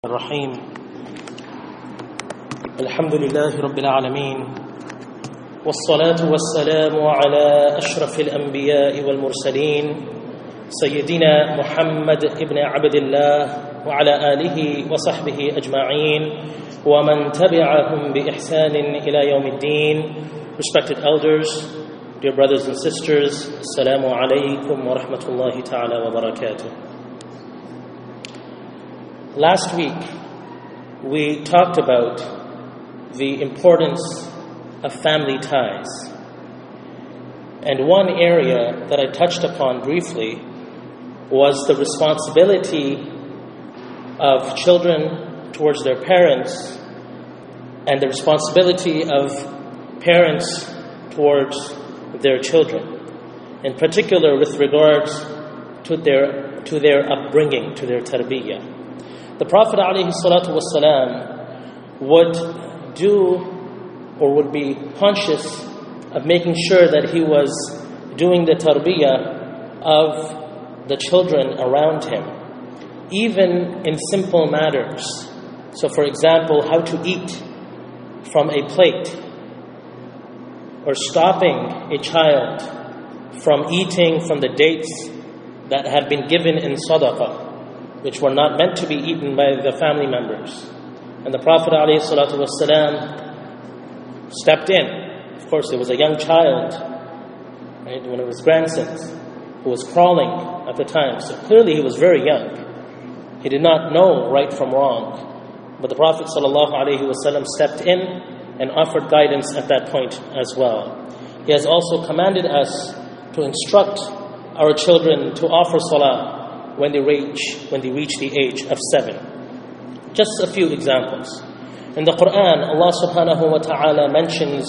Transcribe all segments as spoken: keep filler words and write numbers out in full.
الرحيم الحمد لله رب العالمين والصلاة والسلام على أشرف الأنبياء والمرسلين سيدنا محمد ابن عبد الله وعلى آله وصحبه أجمعين ومن تبعهم بإحسان إلى يوم الدين. Respected elders, dear brothers and sisters, Assalamu alaikum wa rahmatullahi ta'ala wa barakatuh. Last week, we talked about the importance of family ties. And one area that I touched upon briefly was the responsibility of children towards their parents and the responsibility of parents towards their children, in particular with regards to their, to their upbringing, to their tarbiyah. The Prophet ﷺ would do or would be conscious of making sure that he was doing the tarbiyah of the children around him, even in simple matters. So for example, how to eat from a plate, or stopping a child from eating from the dates that had been given in sadaqah, which were not meant to be eaten by the family members. And the Prophet ﷺ stepped in. Of course, there was a young child, right, one of his grandsons, who was crawling at the time. So clearly he was very young. He did not know right from wrong. But the Prophet ﷺ stepped in and offered guidance at that point as well. He has also commanded us to instruct our children to offer salah when they reach when they reach the age of seven. Just a few examples. In the Quran, Allah subhanahu wa ta'ala mentions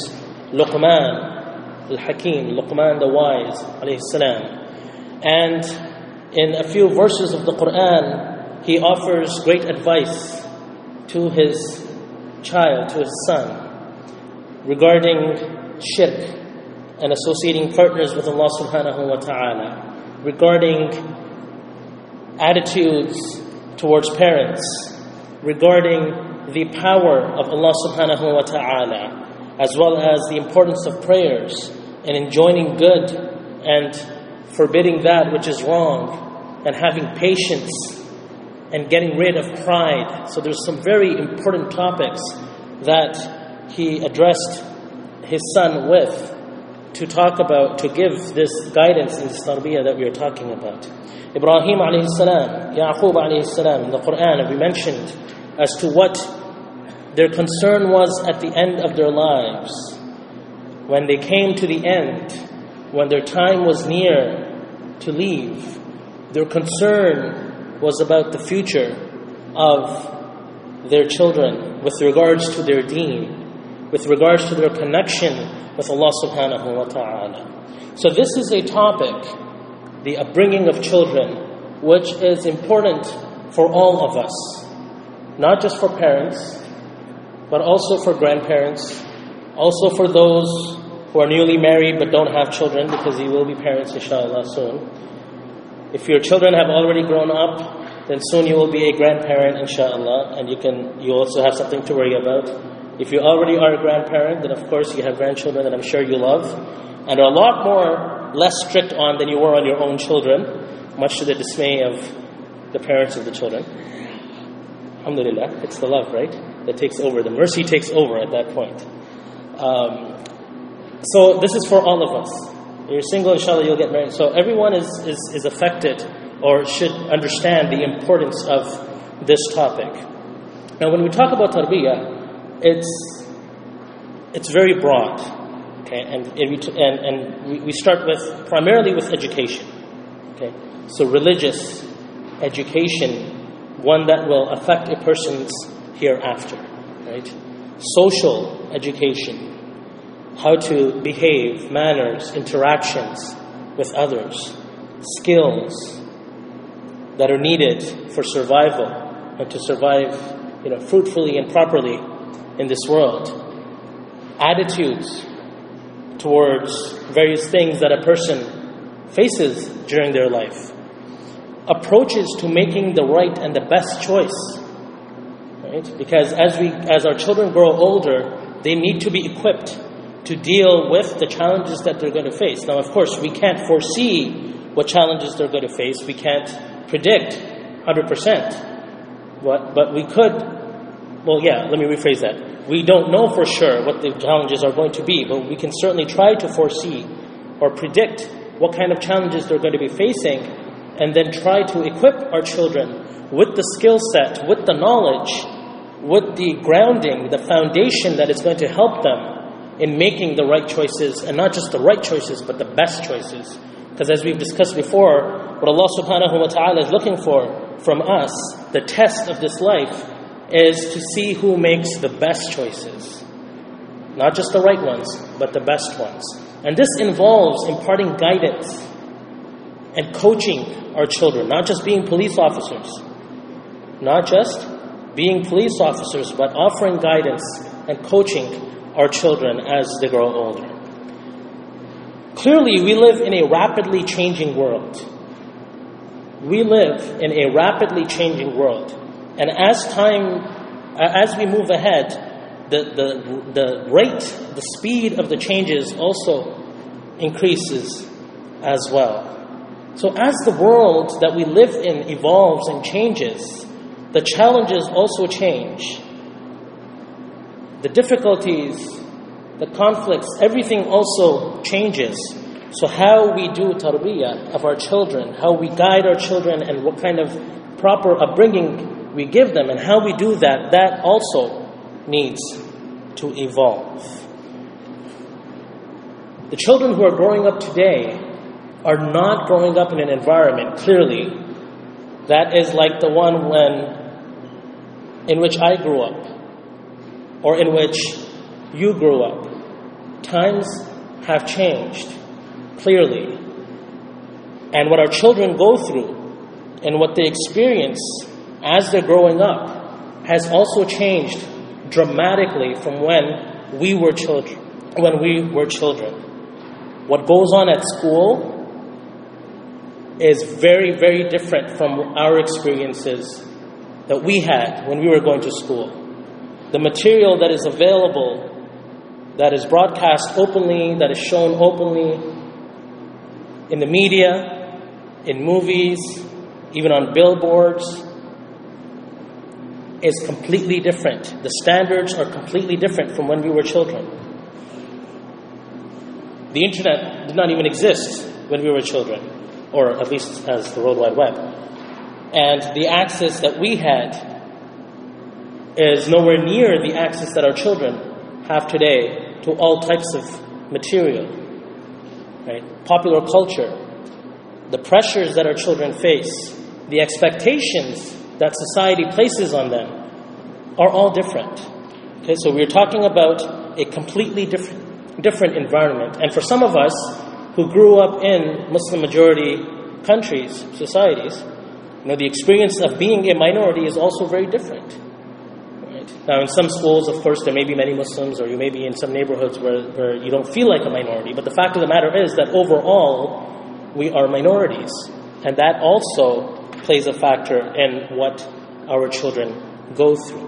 Luqman al-Hakim, Luqman the wise, alayhi salam. And in a few verses of the Quran, he offers great advice to his child, to his son, regarding shirk and associating partners with Allah subhanahu wa ta'ala, regarding attitudes towards parents, regarding the power of Allah subhanahu wa ta'ala, as well as the importance of prayers and enjoining good and forbidding that which is wrong, and having patience and getting rid of pride. So there's some very important topics that he addressed his son with to talk about, to give this guidance in this tarbiyah that we are talking about. Ibrahim alayhi salam, Yaqub alayhi salam, in the Quran we mentioned as to what their concern was at the end of their lives. When they came to the end, when their time was near to leave, their concern was about the future of their children with regards to their deen, with regards to their connection with Allah subhanahu wa ta'ala. So this is a topic, the upbringing of children, which is important for all of us, not just for parents, but also for grandparents, also for those who are newly married but don't have children, because you will be parents inshallah soon. If your children have already grown up, then soon you will be a grandparent inshallah, and you can you also have something to worry about. If you already are a grandparent, then of course you have grandchildren that I'm sure you love, and are a lot more less strict on than you were on your own children, much to the dismay of the parents of the children. Alhamdulillah, it's the love, right, that takes over. The mercy takes over at that point. Um, so this is for all of us. You're single, inshallah, you'll get married. So everyone is, is, is affected or should understand the importance of this topic. Now when we talk about tarbiyah, it's it's very broad. Okay, and and and we start with primarily with education. Okay, so religious education, one that will affect a person's hereafter. Right, social education, how to behave, manners, interactions with others, skills that are needed for survival and to survive, you know, fruitfully and properly in this world. Attitudes towards various things that a person faces during their life. Approaches to making the right and the best choice right? Because as we, as our children grow older, they need to be equipped to deal with the challenges that they're going to face. Now, of course, we can't foresee what challenges they're going to face. We can't predict one hundred percent. What, but we could, well, yeah, let me rephrase that. We don't know for sure what the challenges are going to be, but we can certainly try to foresee or predict what kind of challenges they're going to be facing, and then try to equip our children with the skill set, with the knowledge, with the grounding, the foundation that is going to help them in making the right choices, and not just the right choices, but the best choices. Because as we've discussed before, what Allah subhanahu wa ta'ala is looking for from us, the test of this life, is to see who makes the best choices. Not just the right ones, but the best ones. And this involves imparting guidance and coaching our children, not just being police officers. Not just being police officers, but offering guidance and coaching our children as they grow older. Clearly, we live in a rapidly changing world. We live in a rapidly changing world. And as time, as we move ahead, the, the, the rate, the speed of the changes also increases as well. So as the world that we live in evolves and changes, the challenges also change. The difficulties, the conflicts, everything also changes. So how we do tarbiyah of our children, how we guide our children, and what kind of proper upbringing we give them, and how we do that, that also needs to evolve. The children who are growing up today are not growing up in an environment, clearly, that is like the one when, in which I grew up, or in which you grew up. Times have changed, clearly. And what our children go through and what they experience as they're growing up has also changed dramatically from when we were children. When we were children. What goes on at school is very, very different from our experiences that we had when we were going to school. The material that is available, that is broadcast openly, that is shown openly in the media, in movies, even on billboards, is completely different. The standards are completely different from when we were children. The internet did not even exist when we were children, or at least as the World Wide Web. And the access that we had is nowhere near the access that our children have today to all types of material. Right? Popular culture, the pressures that our children face, the expectations that society places on them are all different. Okay, so we're talking about a completely different, different environment. And for some of us who grew up in Muslim majority countries, societies, you know, the experience of being a minority is also very different. Now, in some schools, of course, there may be many Muslims, or you may be in some neighborhoods where, where you don't feel like a minority. But the fact of the matter is that overall, we are minorities. And that also plays a factor in what our children go through.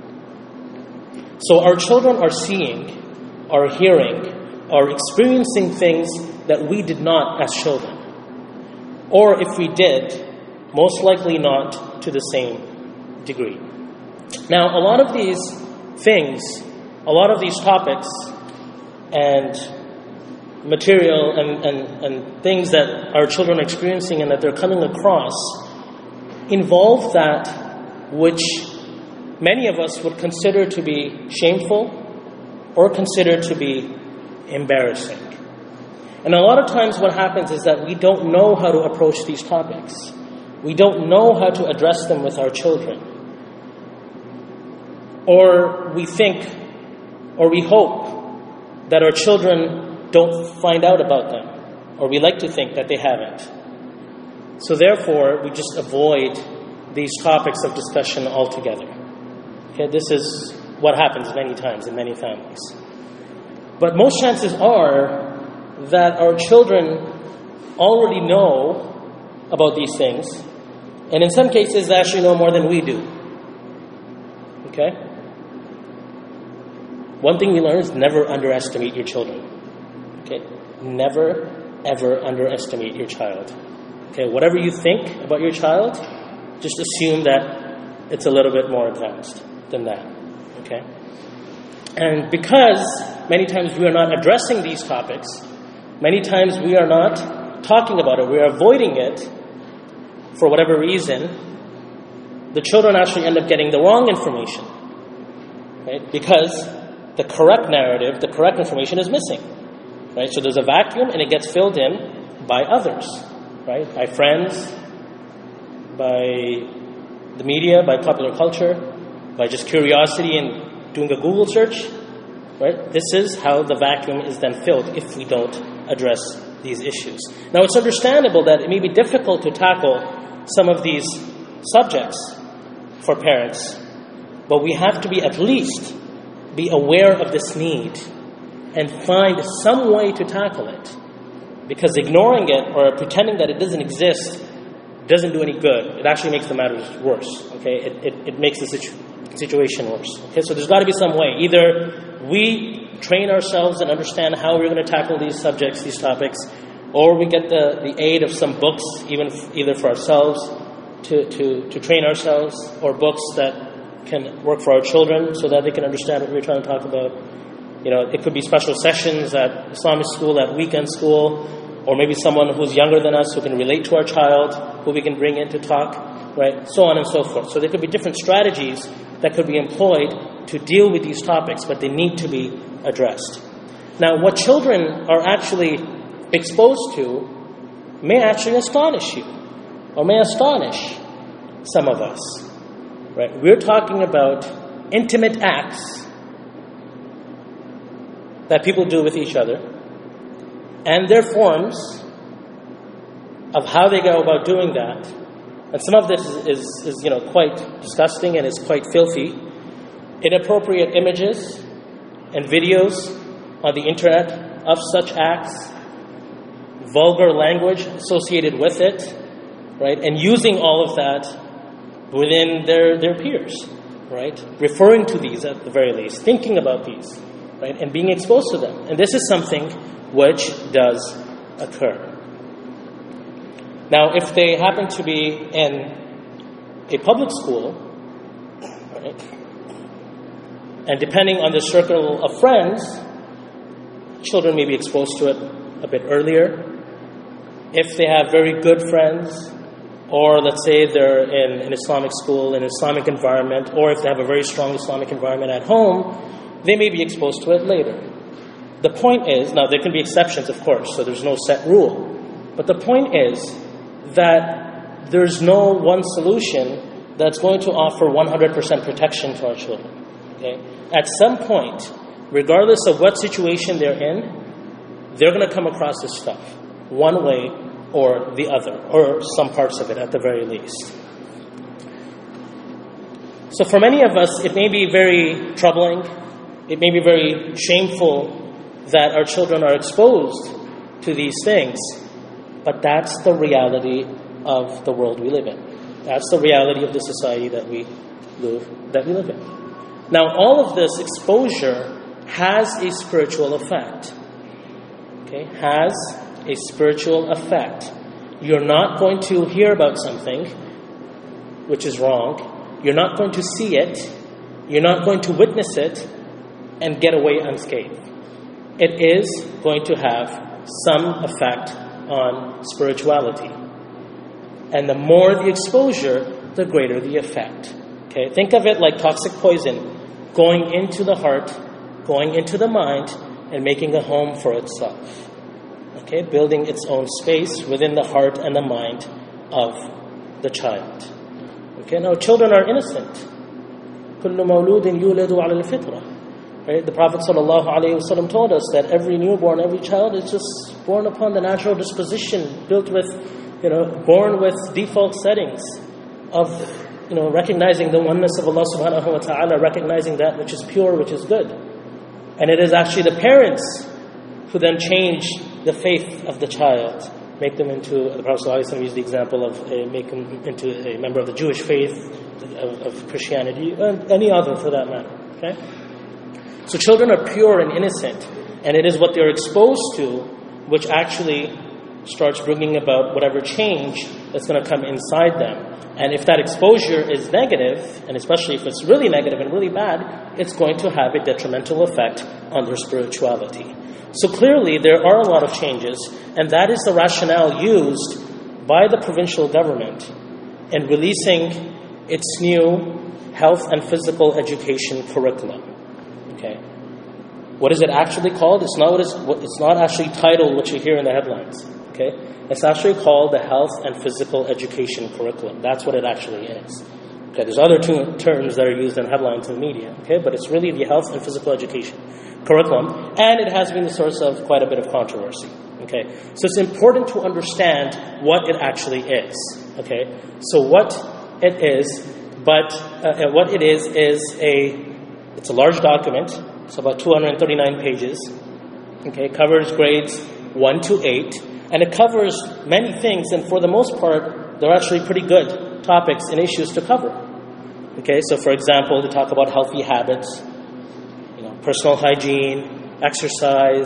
So our children are seeing, are hearing, are experiencing things that we did not as children. Or if we did, most likely not to the same degree. Now, a lot of these things, a lot of these topics and material and, and, and things that our children are experiencing and that they're coming across involve that which many of us would consider to be shameful or consider to be embarrassing. And a lot of times what happens is that we don't know how to approach these topics. We don't know how to address them with our children. Or we think, or we hope that our children don't find out about them. Or we like to think that they haven't. So therefore, we just avoid these topics of discussion altogether. Okay, this is what happens many times in many families. But most chances are that our children already know about these things. And in some cases, they actually know more than we do. Okay? One thing we learn is never underestimate your children. Okay? Never, ever underestimate your child. Okay? Whatever you think about your child, just assume that it's a little bit more advanced than that. Okay? And because many times we are not addressing these topics, many times we are not talking about it, we are avoiding it for whatever reason, the children actually end up getting the wrong information. Right? Because the correct narrative, the correct information is missing. Right? So there's a vacuum and it gets filled in by others. Right? By friends, by the media, by popular culture, by just curiosity and doing a Google search. Right? This is how the vacuum is then filled if we don't address these issues. Now, it's understandable that it may be difficult to tackle some of these subjects for parents, but we have to be at least be aware of this need and find some way to tackle it. Because ignoring it or pretending that it doesn't exist doesn't do any good. It actually makes the matters worse. Okay, it it, it makes the situ- situation worse. Okay, so there's got to be some way. Either we train ourselves and understand how we're going to tackle these subjects, these topics, or we get the, the aid of some books, even f- either for ourselves to, to, to train ourselves, or books that can work for our children so that they can understand what we're trying to talk about. You know, it could be special sessions at Islamic school, at weekend school, or maybe someone who's younger than us who can relate to our child, who we can bring in to talk, right? So on and so forth. So there could be different strategies that could be employed to deal with these topics, but they need to be addressed. Now, what children are actually exposed to may actually astonish you, or may astonish some of us. Right? We're talking about intimate acts that people do with each other, and their forms of how they go about doing that. And some of this is, is, is you know, quite disgusting and is quite filthy. Inappropriate images and videos on the internet of such acts, vulgar language associated with it, right? And using all of that within their, their peers, right? Referring to these at the very least, thinking about these, right? And being exposed to them. And this is something which does occur. Now, if they happen to be in a public school, right? And depending on the circle of friends, children may be exposed to it a bit earlier. If they have very good friends, or let's say they're in an Islamic school, an Islamic environment, or if they have a very strong Islamic environment at home, they may be exposed to it later. The point is, now there can be exceptions, of course, so there's no set rule. But the point is that there's no one solution that's going to offer one hundred percent protection to our children. Okay? At some point, regardless of what situation they're in, they're going to come across this stuff, one way or the other, or some parts of it at the very least. So for many of us, it may be very troubling, it may be very shameful that our children are exposed to these things, but that's the reality of the world we live in. That's the reality of the society that we live, that we live in. Now, all of this exposure has a spiritual effect. Okay, has a spiritual effect. You're not going to hear about something which is wrong. You're not going to see it. You're not going to witness it and get away unscathed. It is going to have some effect on spirituality. And the more the exposure, the greater the effect. Okay, think of it like toxic poison going into the heart, going into the mind, and making a home for itself. Okay, building its own space within the heart and the mind of the child. Okay, now children are innocent. كُلُّ مَوْلُودٍ يُولَدُ عَلَى الْفِطْرَةِ. Right? The Prophet ﷺ told us that every newborn, every child is just born upon the natural disposition, built with, you know, born with default settings of, you know, recognizing the oneness of Allah subhanahu wa ta'ala, recognizing that which is pure, which is good. And it is actually the parents who then change the faith of the child, make them into, the Prophet ﷺ used the example of uh, make them into a member of the Jewish faith, of, of Christianity, and any other for that matter. Okay? So children are pure and innocent, and it is what they're exposed to which actually starts bringing about whatever change that's going to come inside them. And if that exposure is negative, and especially if it's really negative and really bad, it's going to have a detrimental effect on their spirituality. So clearly there are a lot of changes, and that is the rationale used by the provincial government in releasing its new health and physical education curriculum. Okay, what is it actually called? It's not what is. It's not actually titled what you hear in the headlines. Okay, it's actually called the Health and Physical Education Curriculum. That's what it actually is. Okay, there's other two terms that are used in headlines in the media. Okay, but it's really the Health and Physical Education Curriculum, and it has been the source of quite a bit of controversy. Okay, so it's important to understand what it actually is. Okay, so what it is, but uh, what it is is a it's a large document. It's about two hundred thirty-nine pages. Okay, it covers grades one to eight, and it covers many things. And for the most part, they're actually pretty good topics and issues to cover. Okay, so for example, they talk about healthy habits, you know, personal hygiene, exercise,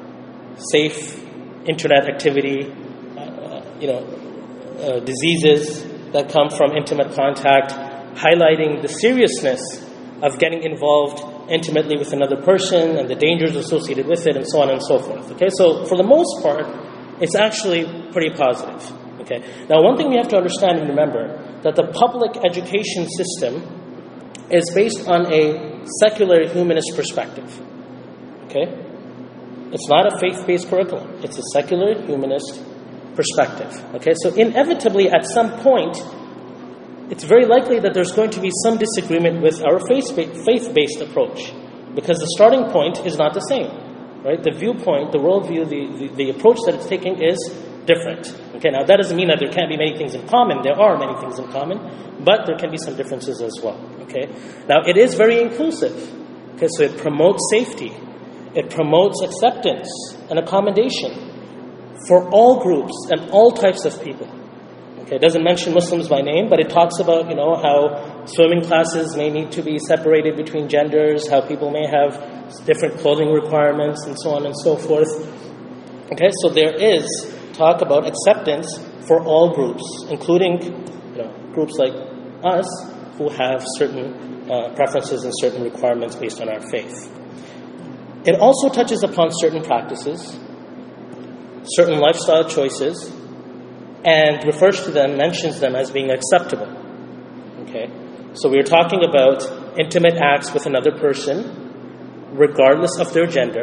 safe internet activity, uh, you know, uh, diseases that come from intimate contact, highlighting the seriousness of getting involved intimately with another person and the dangers associated with it, and so on and so forth. Okay, so for the most part, it's actually pretty positive. Okay, now one thing we have to understand and remember, that the public education system is based on a secular humanist perspective. Okay, it's not a faith-based curriculum. It's a secular humanist perspective. Okay, so inevitably at some point, it's very likely that there's going to be some disagreement with our faith-based approach, because the starting point is not the same, right? The viewpoint, the worldview, the, the, the approach that it's taking is different. Okay, now that doesn't mean that there can't be many things in common. There are many things in common, but there can be some differences as well. Okay, now it is very inclusive. Okay, so it promotes safety. It promotes acceptance and accommodation for all groups and all types of people. Okay, it doesn't mention Muslims by name, but it talks about, you know, how swimming classes may need to be separated between genders, how people may have different clothing requirements, and so on and so forth. Okay, so there is talk about acceptance for all groups, including, you know, groups like us who have certain uh, preferences and certain requirements based on our faith. It also touches upon certain practices, certain lifestyle choices, and refers to them, mentions them as being acceptable. Okay, so we're talking about intimate acts with another person, regardless of their gender,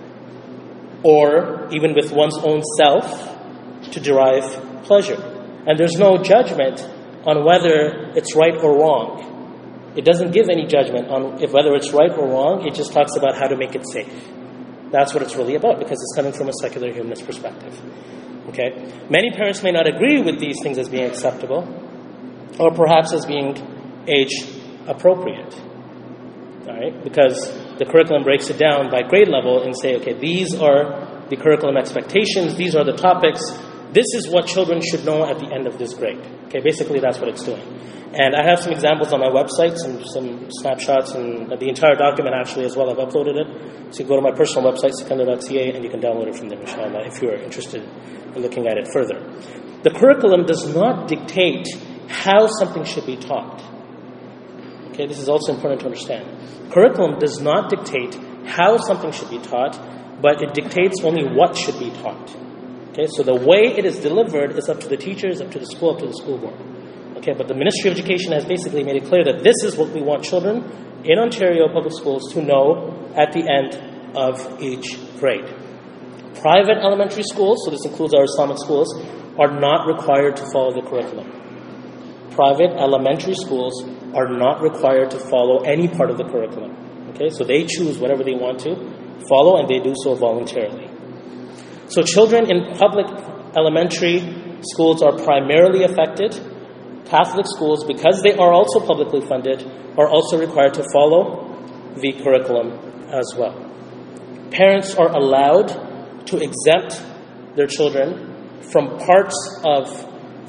or even with one's own self, to derive pleasure. And there's no judgment on whether it's right or wrong. It doesn't give any judgment on if whether it's right or wrong. It just talks about how to make it safe. That's what it's really about, because it's coming from a secular humanist perspective. Okay, many parents may not agree with these things as being acceptable, or perhaps as being age appropriate. All right, because the curriculum breaks it down by grade level and say, okay, these are the curriculum expectations, these are the topics, this is what children should know at the end of this grade. Okay, basically that's what it's doing. And I have some examples on my website, some, some snapshots, and the entire document actually as well. I've uploaded it. So you go to my personal website, sikandar dot c a, and you can download it from there, inshallah, if you're interested in looking at it further. The curriculum does not dictate how something should be taught. Okay, this is also important to understand. Curriculum does not dictate how something should be taught, but it dictates only what should be taught. Okay, so the way it is delivered is up to the teachers, up to the school, up to the school board. Okay, but the Ministry of Education has basically made it clear that this is what we want children in Ontario public schools to know at the end of each grade. Private elementary schools, so this includes our Islamic schools, are not required to follow the curriculum. Private elementary schools are not required to follow any part of the curriculum. Okay, so they choose whatever they want to follow, and they do so voluntarily. So children in public elementary schools are primarily affected. Catholic schools, because they are also publicly funded, are also required to follow the curriculum as well. Parents are allowed to exempt their children from parts of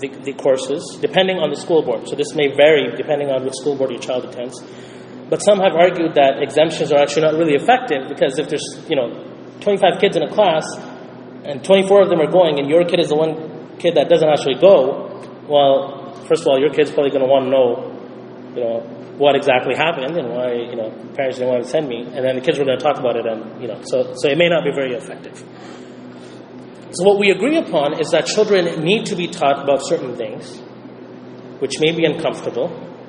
the, the courses, depending on the school board. So this may vary depending on which school board your child attends. But some have argued that exemptions are actually not really effective, because if there's, you know, twenty-five kids in a class and twenty-four of them are going and your kid is the one kid that doesn't actually go, well, first of all, your kid's probably going to want to know, you know, what exactly happened and why, you know, parents didn't want to send me. And then the kids were going to talk about it, and, you know, so, so it may not be very effective. So what we agree upon is that children need to be taught about certain things, which may be uncomfortable.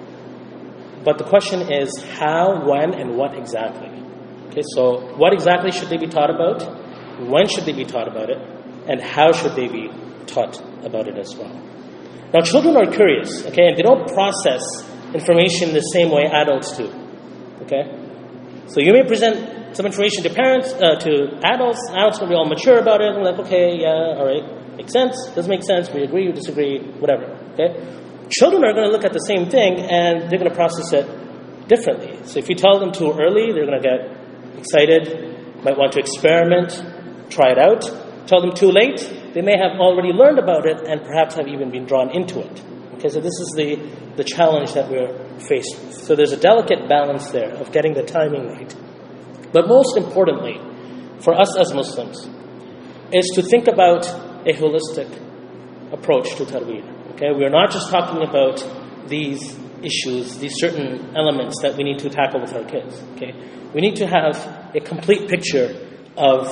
But the question is how, when, and what exactly. Okay, so what exactly should they be taught about? When should they be taught about it? And how should they be taught about it as well? Now, children are curious, okay, and they don't process information the same way adults do. Okay? So you may present some information to parents, uh, to adults. Adults will be all mature about it, and like, okay, yeah, all right, makes sense, doesn't make sense, we agree, we disagree, whatever. Okay? Children are going to look at the same thing, and they're going to process it differently. So if you tell them too early, they're going to get excited, might want to experiment, try it out. Tell them too late, they may have already learned about it and perhaps have even been drawn into it. Okay, so this is the, the challenge that we're faced with. So there's a delicate balance there of getting the timing right. But most importantly, for us as Muslims, is to think about a holistic approach to Tarweeh. Okay, we're not just talking about these issues, these certain elements that we need to tackle with our kids. Okay, we need to have a complete picture of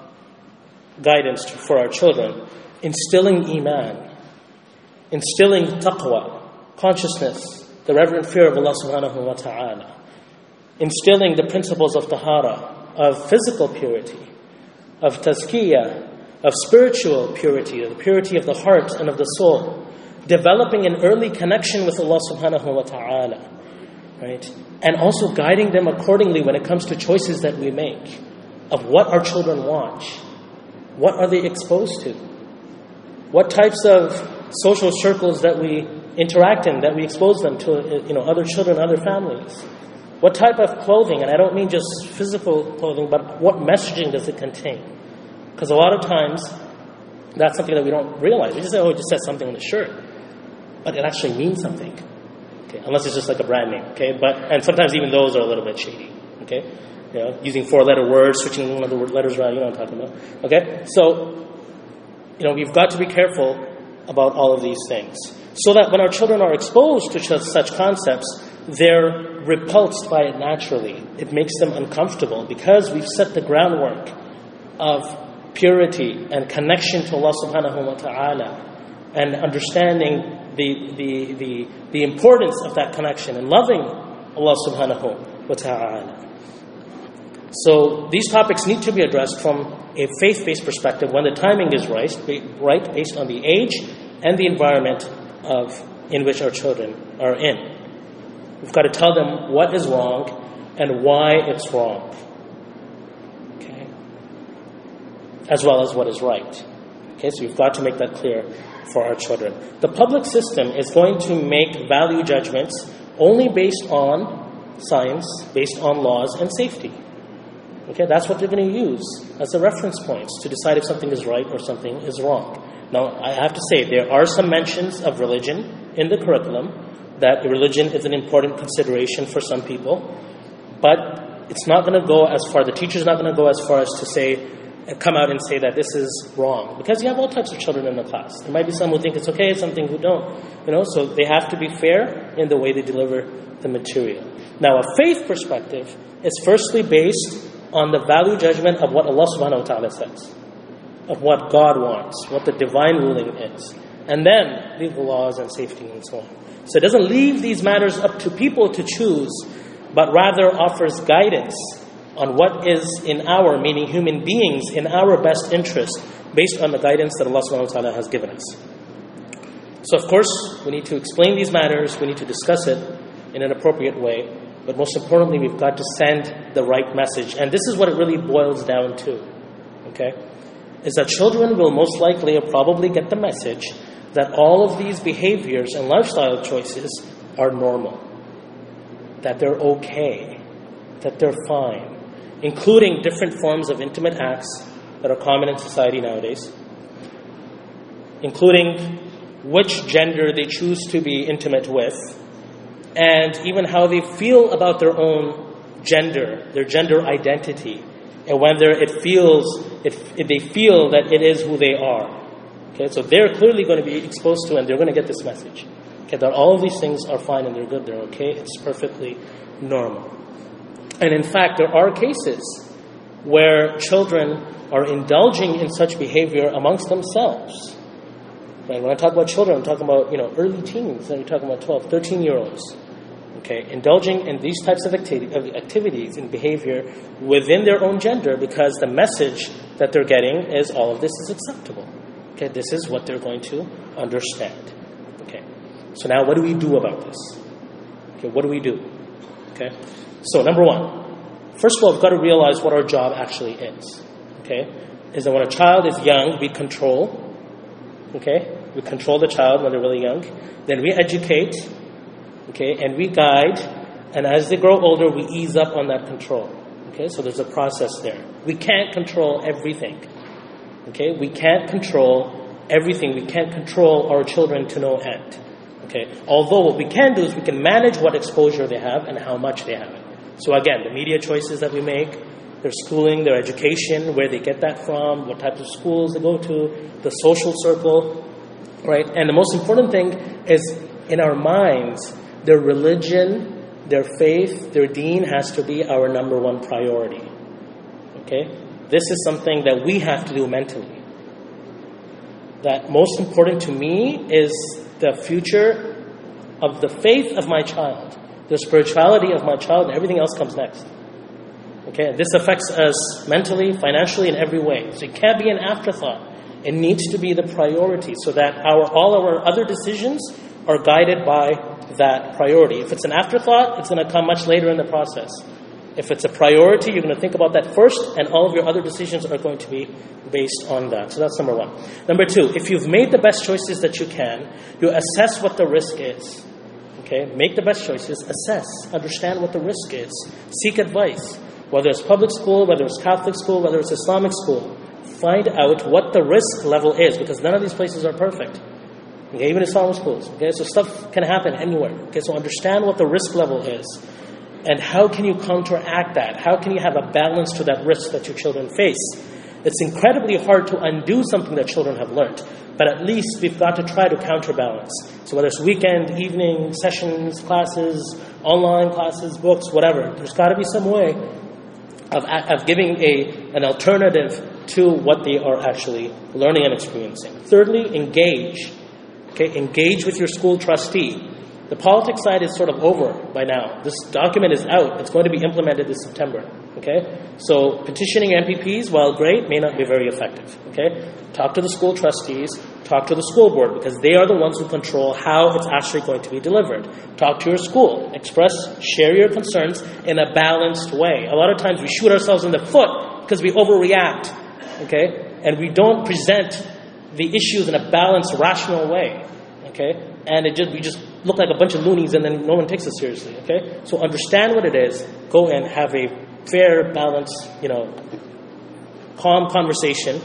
guidance for our children, instilling iman, instilling taqwa, consciousness, the reverent fear of Allah subhanahu wa ta'ala, instilling the principles of tahara, of physical purity, of tazkiyah, of spiritual purity, of the purity of the heart and of the soul, developing an early connection with Allah subhanahu wa ta'ala, right? And also guiding them accordingly when it comes to choices that we make of what our children watch. What are they exposed to? What types of social circles that we interact in, that we expose them to, you know, other children, other families? What type of clothing, and I don't mean just physical clothing, but what messaging does it contain? Because a lot of times, that's something that we don't realize. We just say, oh, it just says something on the shirt. But it actually means something. Okay? Unless it's just like a brand name. Okay? But and sometimes even those are a little bit shady. Okay? You know, using four-letter words, switching one of the letters around, you know what I'm talking about. Okay? So, you know, we've got to be careful about all of these things. So that when our children are exposed to such concepts, they're repulsed by it naturally. It makes them uncomfortable because we've set the groundwork of purity and connection to Allah subhanahu wa ta'ala and understanding the, the, the, the importance of that connection and loving Allah subhanahu wa ta'ala. So these topics need to be addressed from a faith-based perspective when the timing is right, right based on the age and the environment of in which our children are in. We've got to tell them what is wrong and why it's wrong, okay, as well as what is right. Okay, so we've got to make that clear for our children. The public system is going to make value judgments only based on science, based on laws and safety. Okay, that's what they're going to use as the reference points to decide if something is right or something is wrong. Now, I have to say, there are some mentions of religion in the curriculum, that religion is an important consideration for some people, but it's not going to go as far, the teacher's not going to go as far as to say, come out and say that this is wrong, because you have all types of children in the class. There might be some who think it's okay, some who don't, you know, so they have to be fair in the way they deliver the material. Now, a faith perspective is firstly based on the value judgment of what Allah subhanahu wa ta'ala says, of what God wants, what the divine ruling is, and then legal laws and safety and so on. So it doesn't leave these matters up to people to choose, but rather offers guidance on what is in our, meaning human beings, in our best interest, based on the guidance that Allah subhanahu wa ta'ala has given us. So of course, we need to explain these matters, we need to discuss it in an appropriate way, but most importantly, we've got to send the right message. And this is what it really boils down to, okay? Is that children will most likely or probably get the message that all of these behaviors and lifestyle choices are normal, that they're okay, that they're fine, including different forms of intimate acts that are common in society nowadays, including which gender they choose to be intimate with, and even how they feel about their own gender, their gender identity, and whether it feels, if, if they feel that it is who they are. Okay, so they're clearly going to be exposed to, and they're going to get this message. Okay, that all of these things are fine and they're good, they're okay, it's perfectly normal. And in fact, there are cases where children are indulging in such behavior amongst themselves. Right? When I talk about children, I'm talking about, you know, early teens, and we're talking about twelve, thirteen-year-olds. Okay, indulging in these types of, acti- of activities and behavior within their own gender because the message that they're getting is all of this is acceptable. Okay, this is what they're going to understand. Okay, so now what do we do about this? Okay, what do we do? Okay, so number one, first of all, we've got to realize what our job actually is. Okay, is that when a child is young, we control. Okay, we control the child when they're really young. Then we educate. Okay, and we guide. And as they grow older, we ease up on that control. Okay, so there's a process there. We can't control everything. Okay, we can't control everything. We can't control our children to no end. Okay, although what we can do is we can manage what exposure they have and how much they have it. So again, the media choices that we make, their schooling, their education, where they get that from, what types of schools they go to, the social circle, right? And the most important thing is in our minds, their religion, their faith, their deen has to be our number one priority. Okay? This is something that we have to do mentally. That most important to me is the future of the faith of my child, the spirituality of my child, and everything else comes next. Okay, this affects us mentally, financially, in every way. So it can't be an afterthought. It needs to be the priority so that our all our other decisions are guided by that priority. If it's an afterthought, it's going to come much later in the process. If it's a priority, you're going to think about that first, and all of your other decisions are going to be based on that. So that's number one. Number two, if you've made the best choices that you can, you assess what the risk is. Okay, make the best choices, assess, understand what the risk is, seek advice. Whether it's public school, whether it's Catholic school, whether it's Islamic school, find out what the risk level is, because none of these places are perfect. Okay, even Islamic schools. Okay, so stuff can happen anywhere. Okay, so understand what the risk level is. And how can you counteract that? How can you have a balance to that risk that your children face? It's incredibly hard to undo something that children have learned. But at least we've got to try to counterbalance. So whether it's weekend, evening, sessions, classes, online classes, books, whatever, there's got to be some way of, of giving a an alternative to what they are actually learning and experiencing. Thirdly, engage. Okay, engage with your school trustee. The politics side is sort of over by now. This document is out. It's going to be implemented this September. Okay? So petitioning M P Ps, while great, may not be very effective. Okay? Talk to the school trustees. Talk to the school board, because they are the ones who control how it's actually going to be delivered. Talk to your school. Express, share your concerns in a balanced way. A lot of times we shoot ourselves in the foot because we overreact. Okay? And we don't present the issues in a balanced, rational way. Okay? And it just we just look like a bunch of loonies, and then no one takes us seriously. Okay, so understand what it is. Go and have a fair, balanced, you know, calm conversation,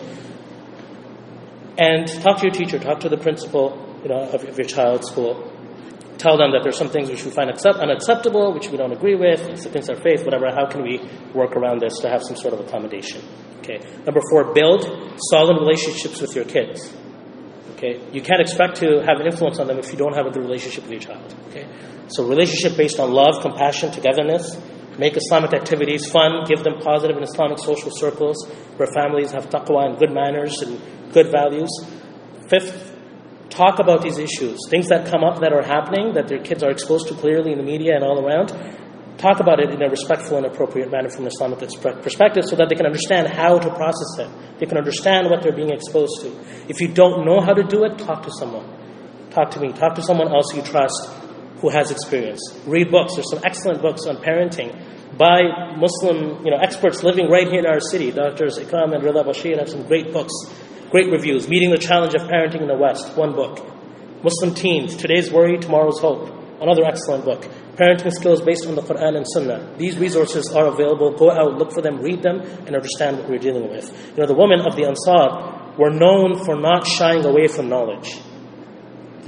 and talk to your teacher. Talk to the principal, you know, of, of your child's school. Tell them that there's some things which we find accept, unacceptable, which we don't agree with. It's against our faith, whatever. How can we work around this to have some sort of accommodation? Okay. Number four, build solid relationships with your kids. Okay, you can't expect to have an influence on them if you don't have a good relationship with your child. Okay, so relationship based on love, compassion, togetherness. Make Islamic activities fun. Give them positive and Islamic social circles where families have taqwa and good manners and good values. Fifth, talk about these issues, things that come up that are happening that their kids are exposed to clearly in the media and all around. Talk about it in a respectful and appropriate manner from an Islamic perspective so that they can understand how to process it. They can understand what they're being exposed to. If you don't know how to do it, talk to someone. Talk to me. Talk to someone else you trust who has experience. Read books. There's some excellent books on parenting by Muslim, you know, experts living right here in our city. Doctors Ikram and Rida Bashir have some great books, great reviews. Meeting the Challenge of Parenting in the West, one book. Muslim Teens, Today's Worry, Tomorrow's Hope, another excellent book. Parenting skills based on the Quran and Sunnah. These resources are available. Go out, look for them, read them, and understand what we're dealing with. You know, the women of the Ansar were known for not shying away from knowledge.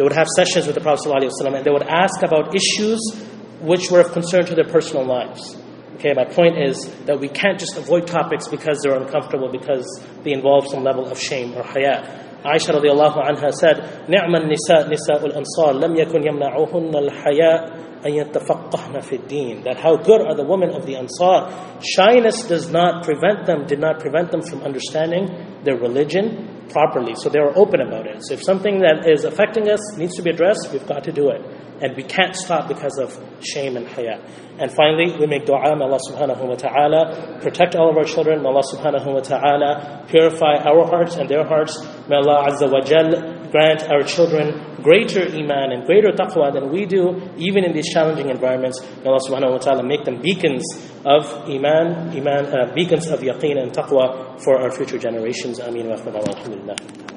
They would have sessions with the Prophet ﷺ, and they would ask about issues which were of concern to their personal lives. Okay, my point is that we can't just avoid topics because they're uncomfortable, because they involve some level of shame or haya. Aisha radiallahu anha said, نِعْمَ النِّسَاء نِسَاءُ الْأَنصَارِ لَمْ يَكُنْ يَمْنَعُهُنَّ الْحَيَاءَ أَن يَتَّفَقَّهْنَ فِي الدِّينِ. That how good are the women of the Ansar. Shyness does not prevent them, did not prevent them from understanding their religion properly. So they were open about it. So if something that is affecting us needs to be addressed, we've got to do it. And we can't stop because of shame and haya. And finally, we make dua, may Allah subhanahu wa ta'ala protect all of our children. May Allah subhanahu wa ta'ala purify our hearts and their hearts. May Allah azza wa jal grant our children greater iman and greater taqwa than we do, even in these challenging environments. May Allah subhanahu wa ta'ala make them beacons of iman, iman uh, beacons of yaqeen and taqwa for our future generations. Ameen wa alhamdulillah.